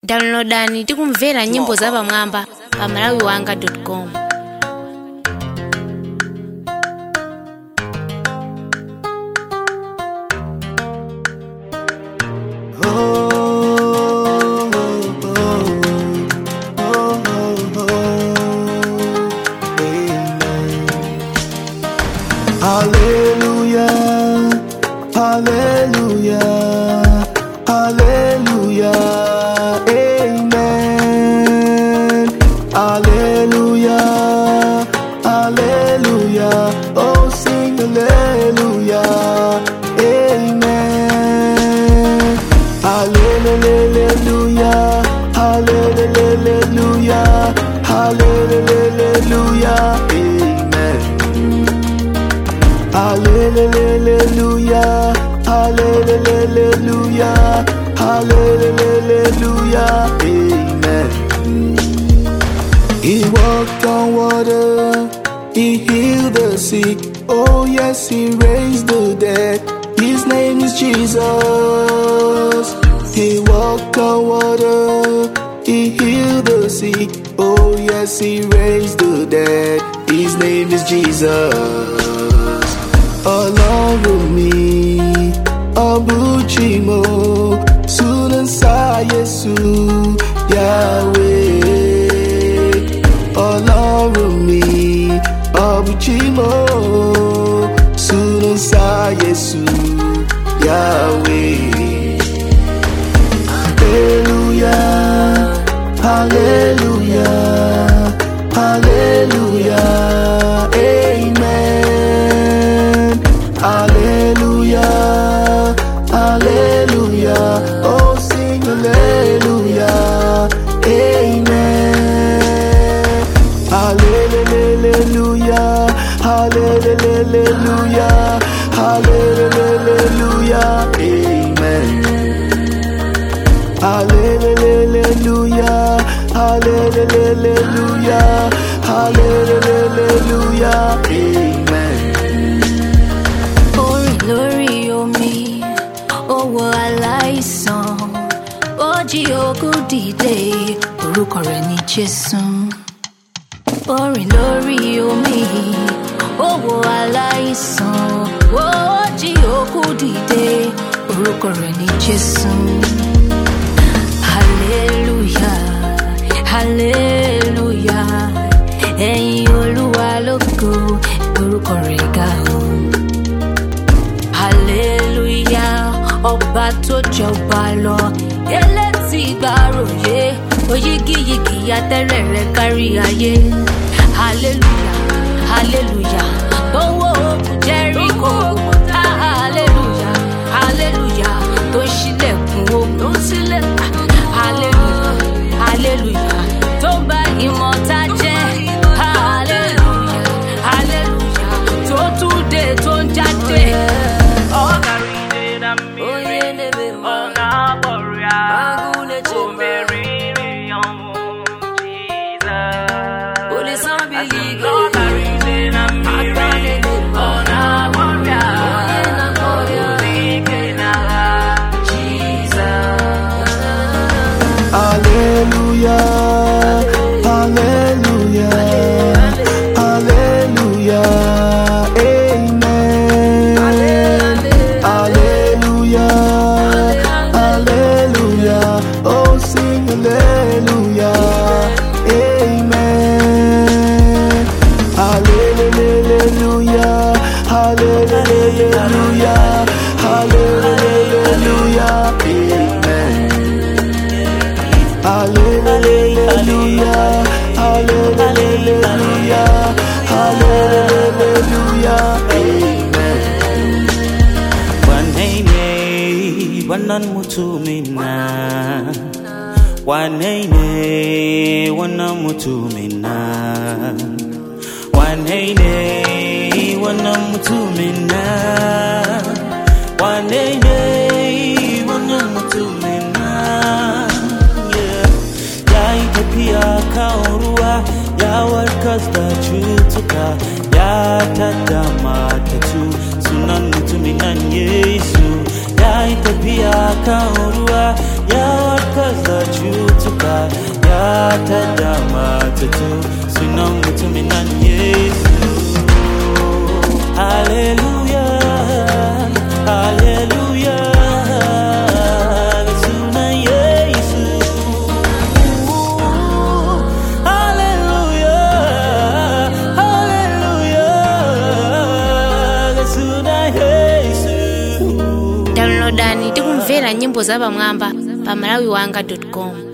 Downloadani tikumvera nyimbo za pamwamba pa malawiwanga.com. Hallelujah, hallelujah, hallelujah, amen. Hallelujah, hallelujah, oh sing hallelujah, amen. Hallelujah, hallelujah, hallelujah, amen. Hallelujah, hallelujah, hallelujah, amen. He walked on water, he healed the sick, oh yes, he raised the dead, his name is Jesus. He walked on water, he healed the sick, oh yes, he raised the dead, his name is Jesus. Ọlọ́run mi, Ọbújímọ̀, Sunansa Yesu, Yahweh. Ọlọ́run mi, Ọbújímọ̀, Sunansa Yesu, Yahweh. Hallelujah, hallelujah, hallelujah, amen. Hallelujah, hallelujah, oh sing hallelujah, amen. Hallelujah, hallelujah, hallelujah, amen. Hallelujah, hallelujah, hallelujah, amen. Lórí omi, owó aláìsàn, ó jí òkú dìde, orúkọ rẹ̀ ní Jésù. Orin lórí omi, owó aláìsàn, ó jí òkú dìde, orúkọ rẹ̀ ní Jésù. Hallelujah, hallelujah, ẹ̀yin Olúwa lógo, orúkọ rẹ̀ ga o. Hallelujah, ọba tó jọba lọ, elétí gbàròyé, oyígíyigì atẹ́rẹ̀ rẹ̀ kárí ayé. Hallelujah, hallelujah, tó wó òkun Jẹ́ríkò. Hallelujah, hallelujah, tó ṣílẹ̀kùn ogun sílẹ̀. Hallelujah, hallelujah, tó bá ìmọ̀ta jẹ́. Hallelujah, hallelujah, tó tún dé tó ń jáde. Hallelujah, hallelujah, hallelujah, amen. Hallelujah, hallelujah, oh sing hallelujah, amen. Hallelujah, hallelujah, hallelujah, amen. Hallelujah, hallelujah, hallelujah, amen. Wanene, wanan mutumina. Wanene, wanan mutumina. Wanene, wanan mutumina. Wanene, wanan mutumina. Tafiya kan ruwa ya warkas da cutuka ya tada matattu sunan mutumin nan Yesu ya yi tafiya kan ruwa ya warkas da cutuka chutuka yatada matatu sunan mutumin nan Yesu. Hallelujah, hallelujah, da sunan Yesu. Hallelujah, hallelujah, da sunan Yesu. Downloadani tikumvera nyimbo za Bamwamba pa malawiwanga.com.